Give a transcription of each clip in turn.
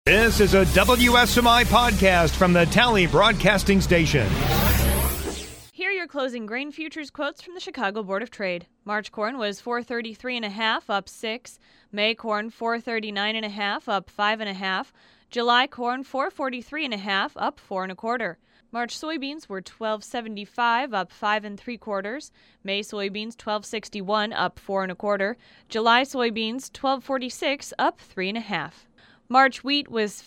This is a WSMI podcast from the Tally Broadcasting Station. Here are your closing grain futures quotes from the Chicago Board of Trade. March corn was $433.5, up 6. May corn $439.5, up 5.5. July corn $443.5, up 4 1/4. March soybeans were $12.75, up 5 3/4. May soybeans $12.61, up 4 1/4. July soybeans $12.46, up 3 1/2. March wheat was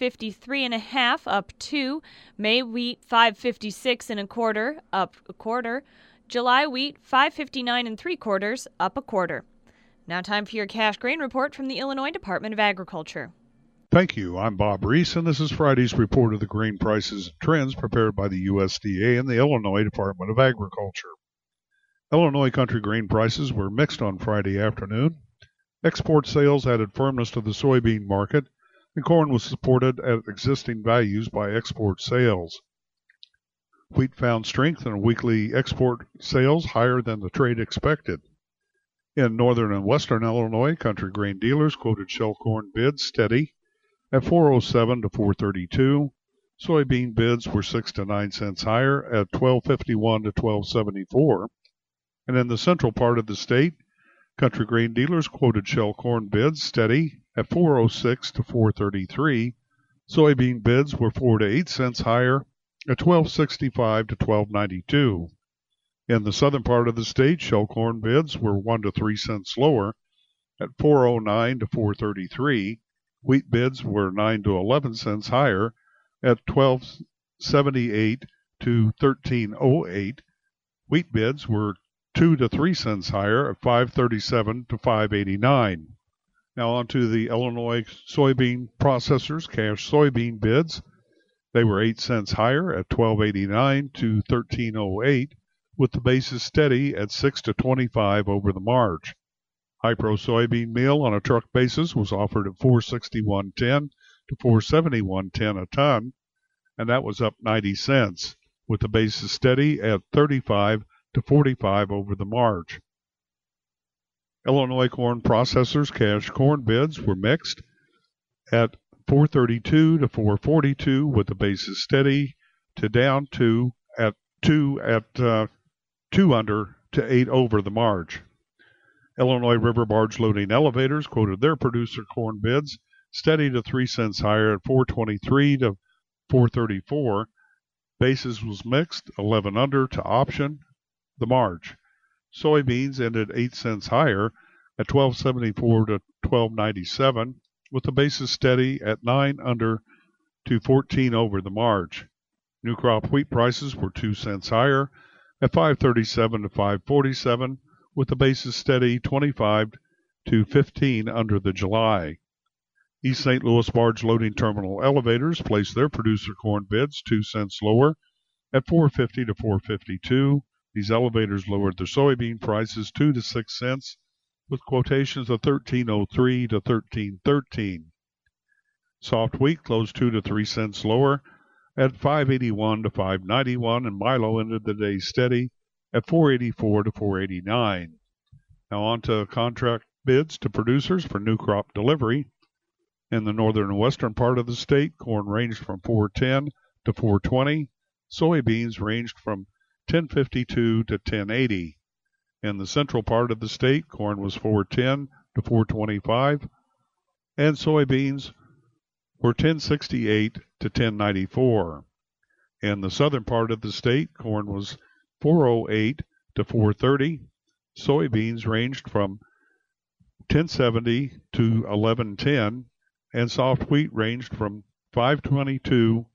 $553.5, up 2. May wheat $556 1/4, up 1/4. July wheat $559 3/4, up 1/4. Now time for your cash grain report from the Illinois Department of Agriculture. Thank you. I'm Bob Reese, and this is Friday's report of the grain prices and trends prepared by the USDA and the Illinois Department of Agriculture. Illinois country grain prices were mixed on Friday afternoon. Export sales added firmness to the soybean market, and corn was supported at existing values by export sales. Wheat found strength in weekly export sales higher than the trade expected. In northern and western Illinois, country grain dealers quoted shell corn bids steady at $4.07 to $4.32. Soybean bids were 6 to 9 cents higher at $12.51 to $12.74. And in the central part of the state, country grain dealers quoted shell corn bids steady at $4.06 to $4.33. Soybean bids were 4 to 8 cents higher at $12.65 to $12.92. In the southern part of the state, shell corn bids were 1 to 3 cents lower at $4.09 to $4.33. Wheat bids were 9 to 11 cents higher at $12.78 to $13.08. Wheat bids were 2 to 3 cents higher at $5.37 to $5.89. Now on to the Illinois soybean processors cash soybean bids. They were 8 cents higher at $12.89 to $13.08, with the basis steady at 6 to 25 over the March. High-Pro soybean meal on a truck basis was offered at $461.10 to $471.10 a ton, and that was up 90 cents, with the basis steady at 35 to 45 over the March. Illinois corn processors cash corn bids were mixed at $432 to $442, with the basis steady to down 2 at 2 under to 8 over the March. Illinois river barge loading elevators quoted their producer corn bids steady to 3 cents higher at $423 to $434. Basis was mixed 11 under to option the March. Soybeans ended 8 cents higher at $12.74 to $12.97, with the basis steady at 9 under to 14 over the March. New crop wheat prices were 2 cents higher at $5.37 to $5.47, with the basis steady 25 to 15 under the July. East St. Louis barge loading terminal elevators placed their producer corn bids 2 cents lower at $4.50 to $4.52. These elevators lowered their soybean prices 2 to 6 cents, with quotations of $13.03 to $13.13. Soft wheat closed 2 to 3 cents lower at $5.81 to $5.91, and Milo ended the day steady at $4.84 to $4.89. Now on to contract bids to producers for new crop delivery. In the northern and western part of the state, corn ranged from $4.10 to $4.20. Soybeans ranged from $10.52 to $10.80. In the central part of the state, corn was $4.10 to $4.25, and soybeans were $10.68 to $10.94. In the southern part of the state, corn was $4.08 to $4.30. Soybeans ranged from $10.70 to $11.10, and soft wheat ranged from $5.22 to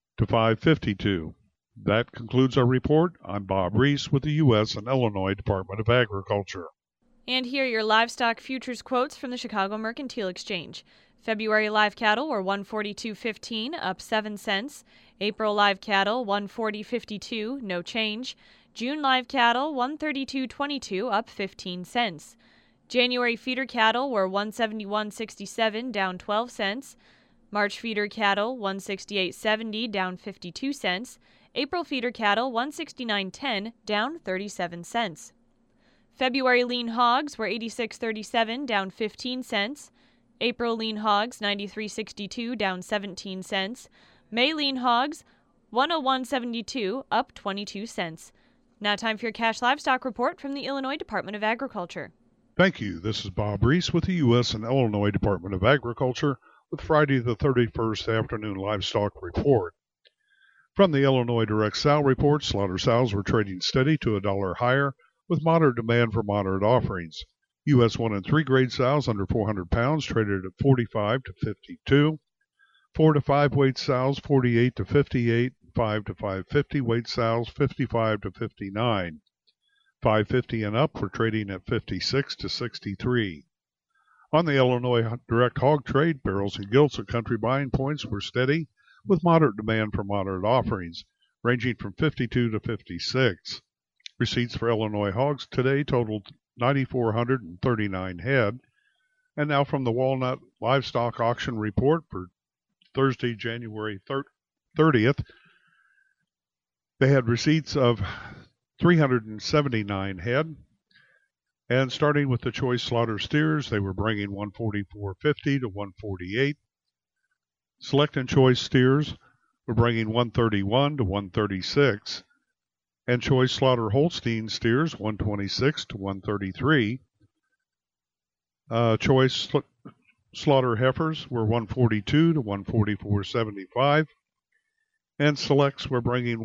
$5.52. That concludes our report. I'm Bob Reese with the U.S. and Illinois Department of Agriculture. And here are your livestock futures quotes from the Chicago Mercantile Exchange. February live cattle were $142.15, up 7 cents. April live cattle $140.52, no change. June live cattle $132.22, up 15 cents. January feeder cattle were $171.67, down 12 cents. March feeder cattle $168.70, down 52 cents. April feeder cattle $169.10, down 37 cents. February lean hogs were $86.37, down 15 cents. April lean hogs 93.62, down 17 cents. May lean hogs 101.72, up 22 cents. Now time for your cash livestock report from the Illinois Department of Agriculture. Thank you. This is Bob Reese with the U.S. and Illinois Department of Agriculture with Friday the 31st afternoon livestock report. From the Illinois Direct Sow Report, slaughter sows were trading steady to $1 higher with moderate demand for moderate offerings. U.S. 1 and 3 grade sows under 400 pounds traded at 45 to 52. 4 to 5 weight sows 48 to 58. 5 to 550 weight sows 55 to 59. 550 and up were trading at 56 to 63. On the Illinois direct hog trade, barrels and gilts at country buying points were steady with moderate demand for moderate offerings, ranging from 52 to 56. Receipts for Illinois hogs today totaled 9,439 head. And now from the Walnut Livestock Auction Report for Thursday, January 30th, they had receipts of 379 head. And starting with the choice slaughter steers, they were bringing 144.50 to 148. Select and choice steers were bringing 131 to 136. And choice slaughter Holstein steers 126 to 133. Choice slaughter heifers were 142 to 144.75. And selects were bringing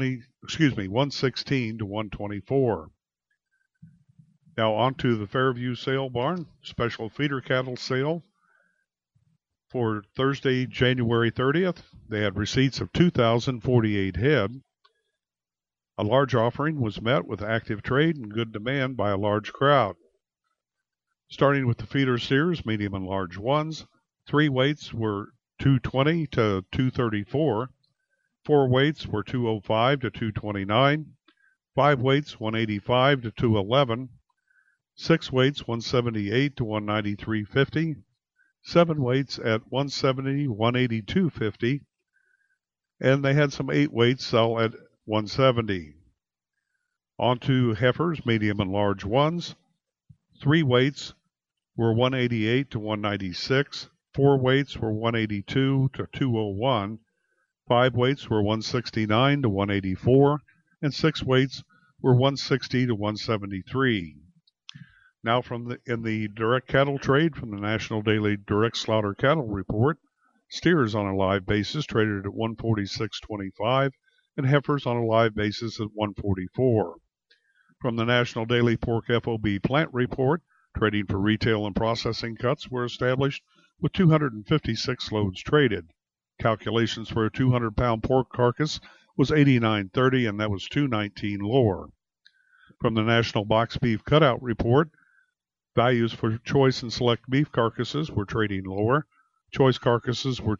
116 to 124. Now on to the Fairview Sale Barn special feeder cattle sale for Thursday, January 30th. They had receipts of 2,048 head. A large offering was met with active trade and good demand by a large crowd. Starting with the feeder steers, medium and large ones, 3 weights were 220 to 234. 4 weights were 205 to 229. 5 weights 185 to 211. 6 weights 178 to 193.50. 7 weights at 170, 182.50. And they had some 8 weights sell at 170. On to heifers, medium and large ones. 3 weights were 188 to 196. 4 weights were 182 to 201. 5 weights were 169 to 184. And 6 weights were 160 to 173. Now in the direct cattle trade from the National Daily Direct Slaughter Cattle Report, steers on a live basis traded at 146.25 and heifers on a live basis at 144. From the National Daily Pork FOB Plant Report, trading for retail and processing cuts were established with 256 loads traded. Calculations for a 200-pound pork carcass was 89.30, and that was 219 lower. From the National Box Beef Cutout Report, values for choice and select beef carcasses were trading lower. Choice carcasses were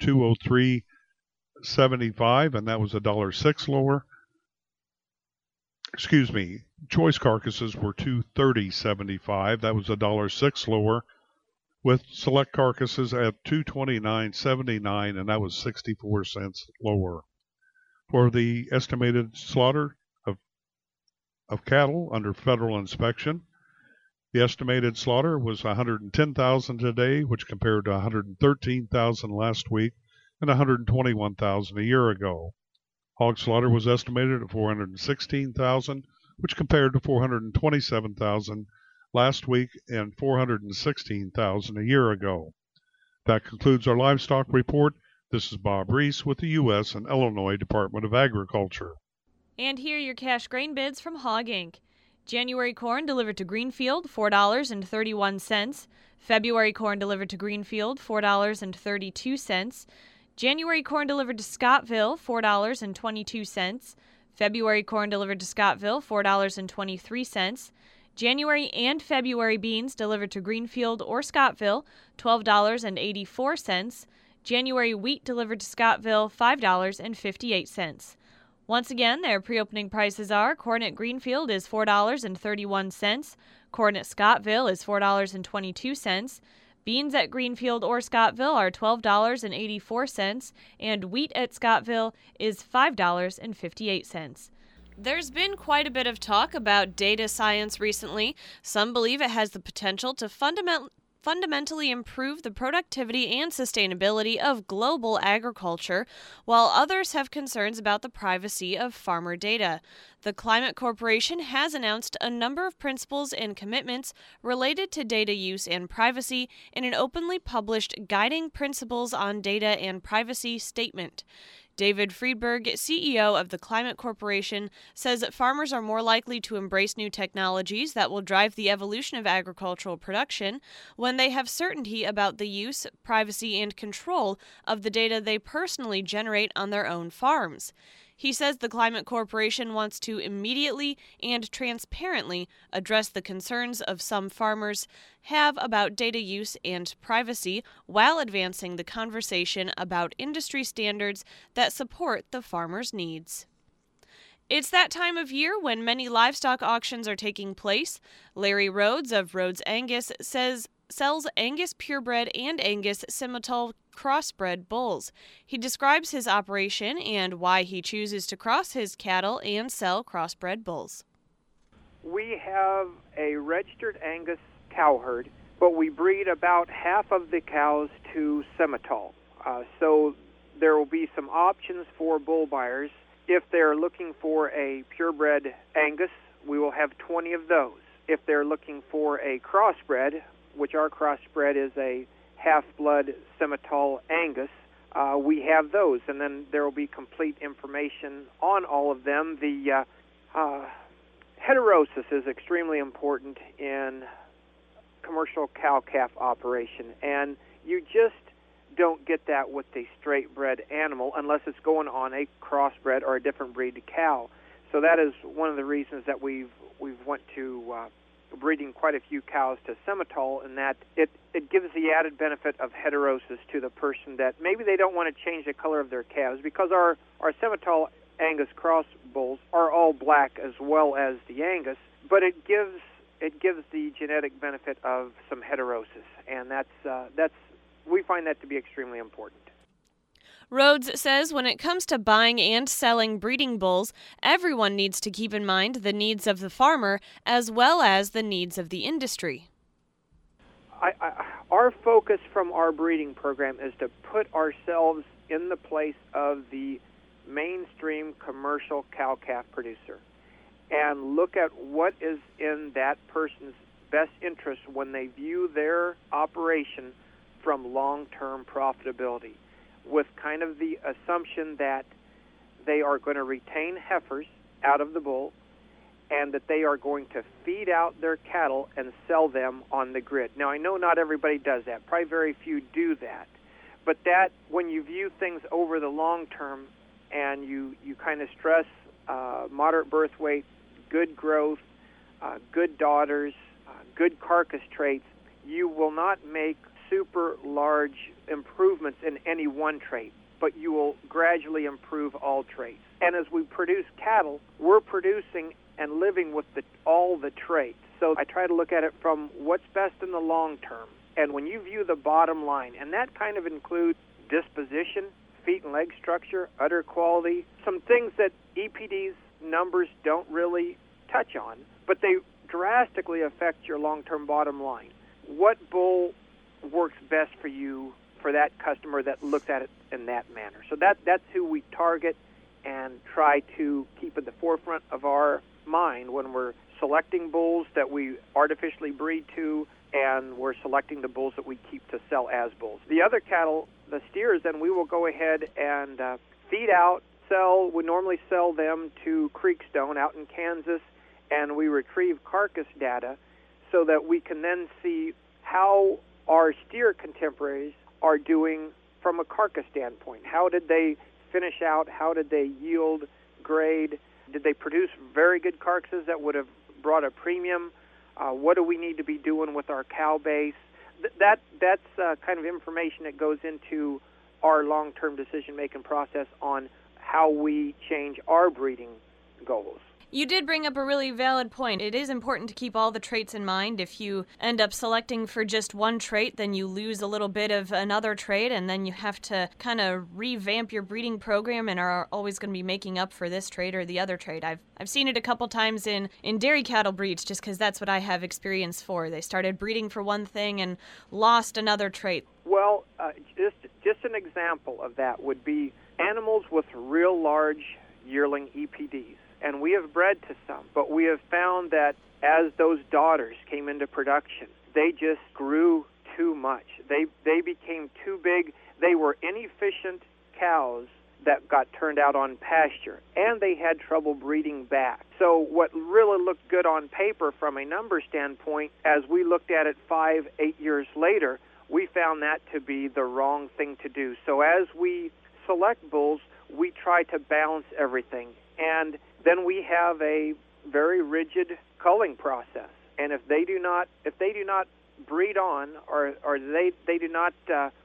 203.75, and that was $1.06 lower. Choice carcasses were 230.75, that was $1.06 lower, with select carcasses at 229.79, and that was 64 cents lower. For the estimated slaughter of cattle under federal inspection, the estimated slaughter was 110,000 today, which compared to 113,000 last week and 121,000 a year ago. Hog slaughter was estimated at 416,000, which compared to 427,000 last week and 416,000 a year ago. That concludes our livestock report. This is Bob Reese with the U.S. and Illinois Department of Agriculture. And here are your cash grain bids from Hog Inc. January corn delivered to Greenfield, $4.31. February corn delivered to Greenfield, $4.32. January corn delivered to Scottville, $4.22. February corn delivered to Scottville, $4.23. January and February beans delivered to Greenfield or Scottville, $12.84. January wheat delivered to Scottville, $5.58. Once again, their pre-opening prices are: corn at Greenfield is $4.31, corn at Scottville is $4.22, beans at Greenfield or Scottville are $12.84, and wheat at Scottville is $5.58. There's been quite a bit of talk about data science recently. Some believe it has the potential to fundamentally improve the productivity and sustainability of global agriculture, while others have concerns about the privacy of farmer data. The Climate Corporation has announced a number of principles and commitments related to data use and privacy in an openly published Guiding Principles on Data and Privacy statement. David Friedberg, CEO of the Climate Corporation, says that farmers are more likely to embrace new technologies that will drive the evolution of agricultural production when they have certainty about the use, privacy, and control of the data they personally generate on their own farms. He says the Climate Corporation wants to immediately and transparently address the concerns of some farmers have about data use and privacy while advancing the conversation about industry standards that support the farmers' needs. It's that time of year when many livestock auctions are taking place. Larry Rhodes of Rhodes Angus sells Angus purebred and Angus Simmental crossbred bulls. He describes his operation and why he chooses to cross his cattle and sell crossbred bulls. We have a registered Angus cow herd, but we breed about half of the cows to Simmental. So there will be some options for bull buyers. If they're looking for a purebred Angus, we will have 20 of those. If they're looking for a crossbred, which our crossbred is a half-blood Simmental Angus, we have those, and then there will be complete information on all of them. The heterosis is extremely important in commercial cow-calf operation, and you just don't get that with the straight-bred animal unless it's going on a crossbred or a different breed cow. So that is one of the reasons that we've went to breeding quite a few cows to Simmental, in that it gives the added benefit of heterosis to the person that maybe they don't want to change the color of their calves, because our Simmental Angus cross bulls are all black as well as the Angus, but it gives the genetic benefit of some heterosis, and that's we find that to be extremely important. Rhodes says when it comes to buying and selling breeding bulls, everyone needs to keep in mind the needs of the farmer as well as the needs of the industry. Our focus from our breeding program is to put ourselves in the place of the mainstream commercial cow-calf producer and look at what is in that person's best interest when they view their operation from long-term profitability, with kind of the assumption that they are going to retain heifers out of the bull and that they are going to feed out their cattle and sell them on the grid. Now, I know not everybody does that. Probably very few do that. But that, when you view things over the long term and you kind of stress moderate birth weight, good growth, good daughters, good carcass traits, you will not make super large improvements in any one trait, but you will gradually improve all traits. And as we produce cattle, we're producing and living with all the traits. So I try to look at it from what's best in the long term. And when you view the bottom line, and that kind of includes disposition, feet and leg structure, udder quality, some things that EPD's numbers don't really touch on, but they drastically affect your long-term bottom line. What bull works best for you, for that customer that looks at it in that manner? So that's who we target and try to keep at the forefront of our mind when we're selecting bulls that we artificially breed to, and we're selecting the bulls that we keep to sell as bulls. The other cattle, the steers, then we will go ahead and feed out, sell. We normally sell them to Creekstone out in Kansas, and we retrieve carcass data so that we can then see how our steer contemporaries are doing from a carcass standpoint. How did they finish out? How did they yield, grade? Did they produce very good carcasses that would have brought a premium? What do we need to be doing with our cow base? That's kind of information that goes into our long-term decision-making process on how we change our breeding goals. You did bring up a really valid point. It is important to keep all the traits in mind. If you end up selecting for just one trait, then you lose a little bit of another trait, and then you have to kind of revamp your breeding program and are always going to be making up for this trait or the other trait. I've seen it a couple times in dairy cattle breeds, just because that's what I have experience for. They started breeding for one thing and lost another trait. Well, just an example of that would be animals with real large yearling EPDs. And we have bred to some, but we have found that as those daughters came into production, they just grew too much. They became too big. They were inefficient cows that got turned out on pasture, and they had trouble breeding back. So what really looked good on paper from a number standpoint, as we looked at it 5-8 years later, we found that to be the wrong thing to do. So as we select bulls, we try to balance everything. And then we have a very rigid culling process. And if they do not breed on, or they do not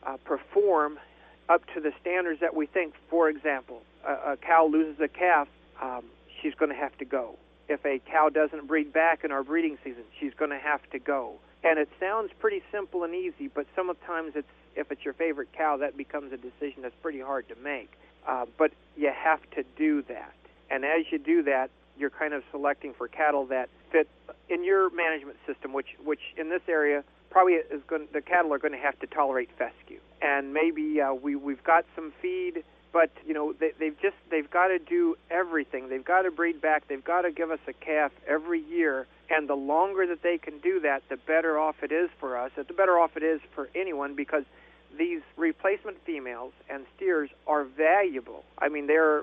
perform up to the standards that we think, for example, a cow loses a calf, she's going to have to go. If a cow doesn't breed back in our breeding season, she's going to have to go. And it sounds pretty simple and easy, but sometimes if it's your favorite cow, that becomes a decision that's pretty hard to make. But you have to do that. And as you do that, you're kind of selecting for cattle that fit in your management system, which in this area probably the cattle are going to have to tolerate fescue. And maybe we've got some feed, but they've got to do everything. They've got to breed back. They've got to give us a calf every year. And the longer that they can do that, the better off it is for us. The better off it is for anyone, because these replacement females and steers are valuable. I mean, they're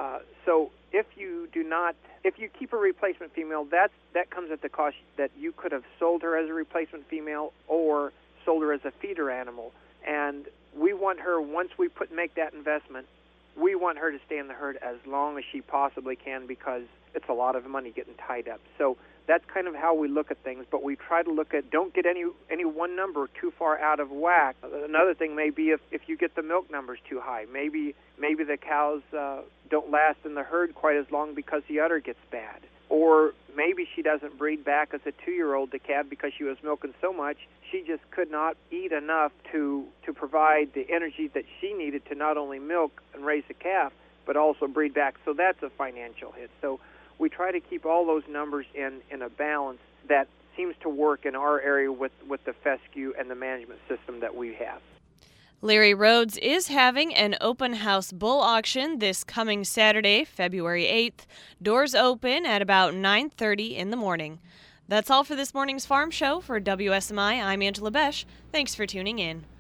so if you keep a replacement female, that comes at the cost that you could have sold her as a replacement female or sold her as a feeder animal. And we want her, once we make that investment, we want her to stay in the herd as long as she possibly can, because it's a lot of money getting tied up. So that's kind of how we look at things, but we try to look at, don't get any one number too far out of whack. Another thing may be if you get the milk numbers too high. Maybe the cows don't last in the herd quite as long because the udder gets bad. Or maybe she doesn't breed back as a 2-year-old to calf because she was milking so much, she just could not eat enough to provide the energy that she needed to not only milk and raise a calf, but also breed back. So that's a financial hit. So we try to keep all those numbers in a balance that seems to work in our area with the fescue and the management system that we have. Larry Rhodes is having an open house bull auction this coming Saturday, February 8th. Doors open at about 9:30 in the morning. That's all for this morning's Farm Show. For WSMI, I'm Angela Besh. Thanks for tuning in.